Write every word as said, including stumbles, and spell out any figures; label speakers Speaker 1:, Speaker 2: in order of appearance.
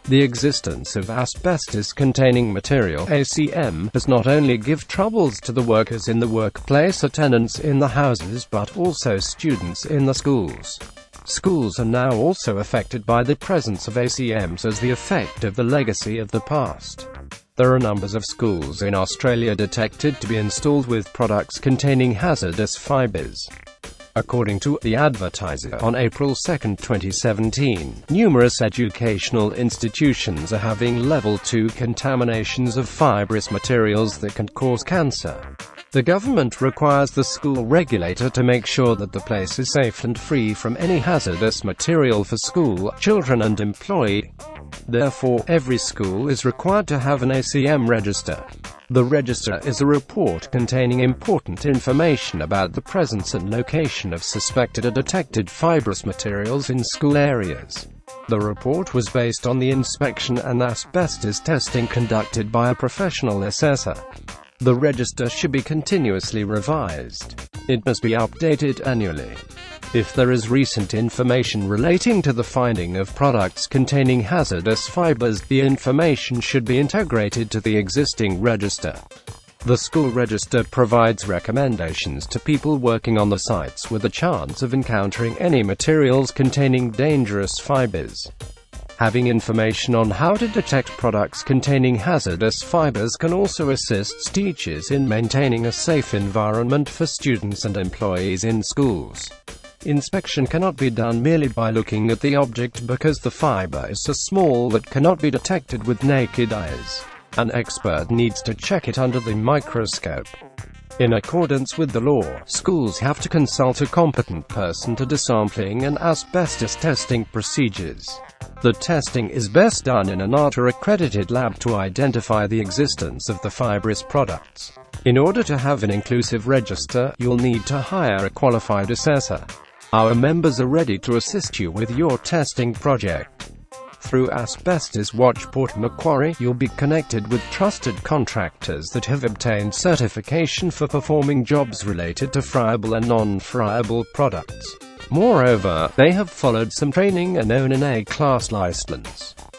Speaker 1: The existence of asbestos-containing material A C M has not only give troubles to the workers in the workplace or tenants in the houses but also students in the schools. Schools are now also affected by the presence of A C Ms as the effect of the legacy of the past. There are numbers of schools in Australia detected to be installed with products containing hazardous fibers. According to The Advertiser on April second, twenty seventeen, numerous educational institutions are having level two contaminations of fibrous materials that can cause cancer. The government requires the school regulator to make sure that the place is safe and free from any hazardous material for school, children and employee. Therefore, every school is required to have an A C M register. The register is a report containing important information about the presence and location of suspected or detected fibrous materials in school areas. The report was based on the inspection and asbestos testing conducted by a professional assessor. The register should be continuously revised. It must be updated annually. If there is recent information relating to the finding of products containing hazardous fibers, the information should be integrated to the existing register. The school register provides recommendations to people working on the sites with a chance of encountering any materials containing dangerous fibers. Having information on how to detect products containing hazardous fibers can also assist teachers in maintaining a safe environment for students and employees in schools. Inspection cannot be done merely by looking at the object because the fiber is so small that cannot be detected with naked eyes. An expert needs to check it under the microscope. In accordance with the law, schools have to consult a competent person to do sampling and asbestos testing procedures. The testing is best done in an A T A accredited lab to identify the existence of the fibrous products. In order to have an inclusive register, you'll need to hire a qualified assessor. Our members are ready to assist you with your testing project. Through Asbestos Watch Port Macquarie, you'll be connected with trusted contractors that have obtained certification for performing jobs related to friable and non-friable products. Moreover, they have followed some training and own an A-class license.